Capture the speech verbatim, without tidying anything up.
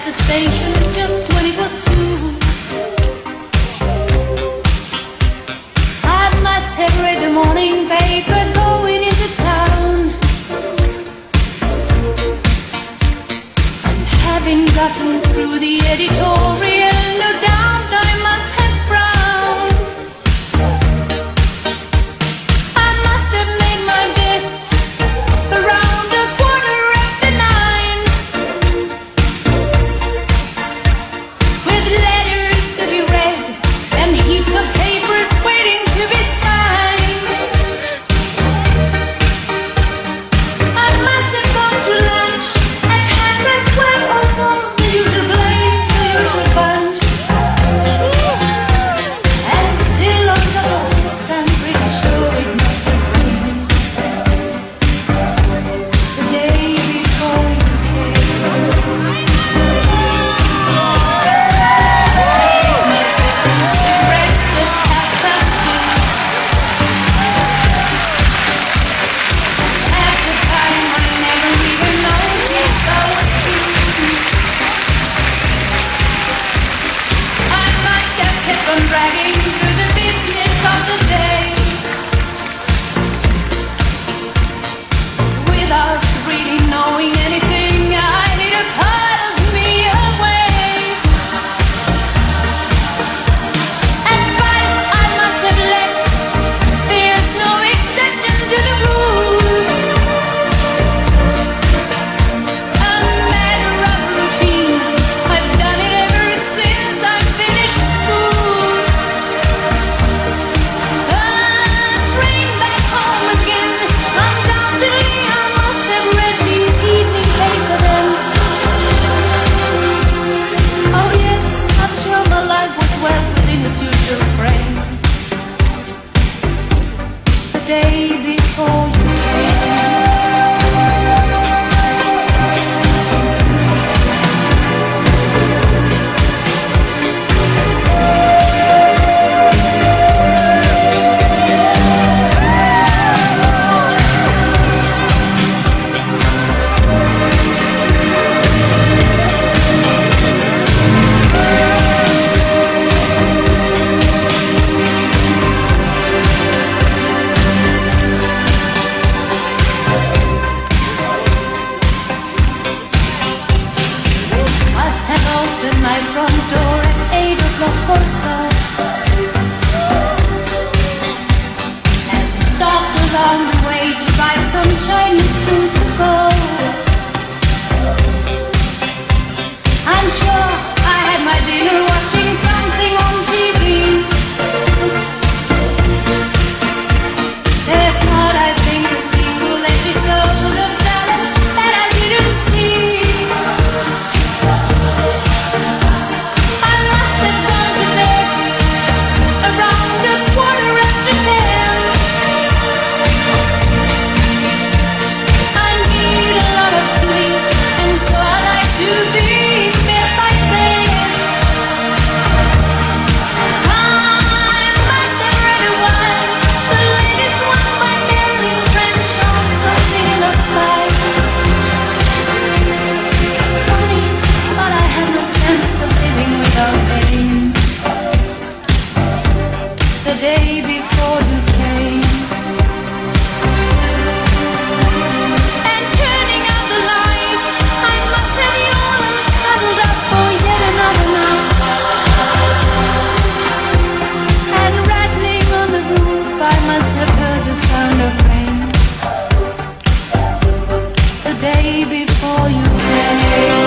the station just when it was two. I must have read the morning paper going into town, and having gotten through the editorial, no doubt I must have frowned. I must have made my desk around a quarter after nine, with letters to be read and heaps of papers waiting to be signed. I must have gone to lunch at half past twelve or so, the usual place, the usual bunch. And still on top of this, I'm pretty sure it must have been the day before you came. Saved myself a cigarette at half past two. At the time, I never even noticed I was through. I must have kept on dragging through the business of the day, without really knowing anything. I hid a part of me away. At five, I must have left. There's no exception to the rule. A matter of routine. I've done it ever since I finished school. A train back home again. Undoubtedly, I must have read the evening paper then. Oh yes, I'm sure my life was well within its usual frame. The day before you came. Must have opened my front door at eight o'clock or so, and stopped along the way to buy some Chinese food to go. I'm sure I had my dinner watching something on T V. There's not, I think, a single episode of Dallas that I didn't see. I must have gone to bed around a quarter after ten. I need a lot of sleep, and so I like to be in bed by ten. I must have read a while, the latest one by Marilyn Crenshaw, something looks like. It's funny, but I had no sense of living without aim. The day before you came, and turning out the light, I must have yawned and cuddled up for yet another night. And rattling on the roof, I must have heard the sound of rain. The day before you came.